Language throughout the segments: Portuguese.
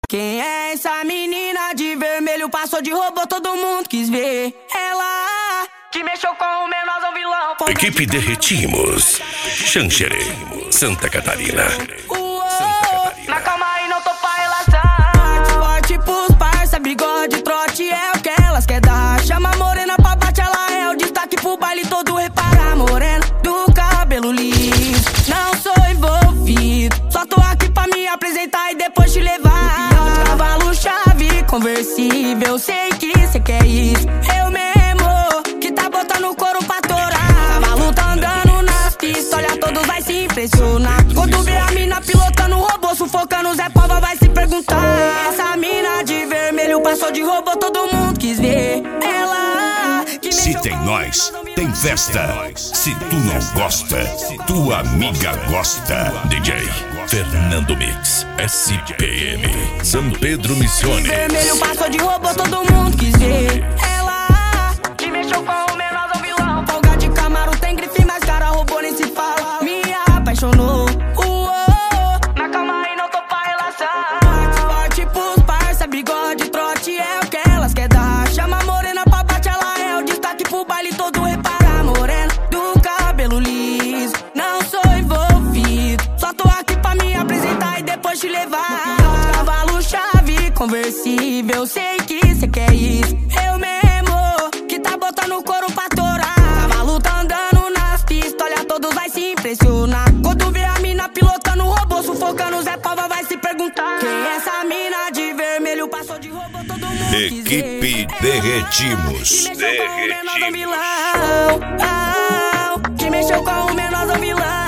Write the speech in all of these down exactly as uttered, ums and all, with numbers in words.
Quem é essa menina de vermelho? Passou de robô, todo mundo quis ver. Ela que mexeu com o menor vilão. Equipe Derretimos, Xanxerê, Santa Catarina. Uou, na calma e não tô pra relação. Forte pros parça, bigode, trote é o que elas quer dar. Chama a morena pra bate, ela é o destaque pro baile todo. Repara, morena do cabelo liso. Não sou envolvido, só tô aqui pra me apresentar e depois te levar. Cavalo chave, conversível, sei que cê quer isso. Eu mesmo, que tá botando o couro pra torar. Cavalo tá andando nas pistas, olha, todos vai se impressionar. Quando vê a mina pilotando o robô, sufocando, Zé Pava vai se perguntar. Essa mina de vermelho passou de robô, todo mundo quis ver. Ela que Se tem nós, tem festa. Se tu não gosta, tua amiga gosta. D J Fernando Mix, S P M, São Pedro Missões. Vermelho passou de robô, todo mundo quis ver. Ela que mexeu com o menor vilão. Folga de Camaro tem grife, mas cara robô nem se fala. Me apaixonou. Uou, na calma e não tô pra relação. Forte pros parça, bigode, trote é o que elas quer dar. Chama a morena pra bate, ela é o destaque pro baile todo. Repara, morena do cabelo liso. Não sou envolvido, só tô aqui pra me apresentar e depois te levar. Cavalo chave, conversível, sei que cê quer isso. Eu mesmo, que tá botando o couro pra torar. Cavalo tá andando nas pistas, olha, todos vai se impressionar. Quando vê a mina pilotando o robô, sufocando, Zé Pava vai se perguntar. Quem é essa mina de vermelho? Passou de robô, todo mundo Equipe Derretimos. Que mexeu com o menor vilão. Ah, que mexeu com o menor vilão.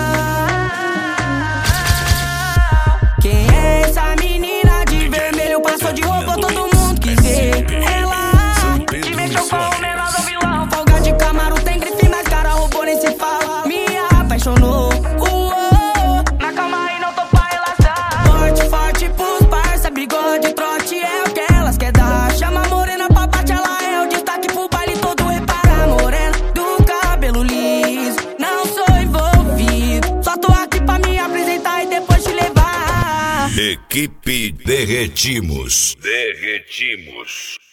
Quem é essa menina de vermelho? Passou de robô, todo mundo quis ver. Ela que mexeu com o menor vilão. Folga de Camaro tem grife, mas cara robô nem se fala. Me apaixonou. Uou, na calma e não tô pra relação. Forte, forte pros parça, bigode, trote é o que elas quer dar. Chama a morena pra bate, ela é o destaque pro baile todo. Repara, morena do cabelo liso. Não sou envolvido, só tô aqui pra me apresentar e depois te levar. Equipe Derretimos. Derretimos.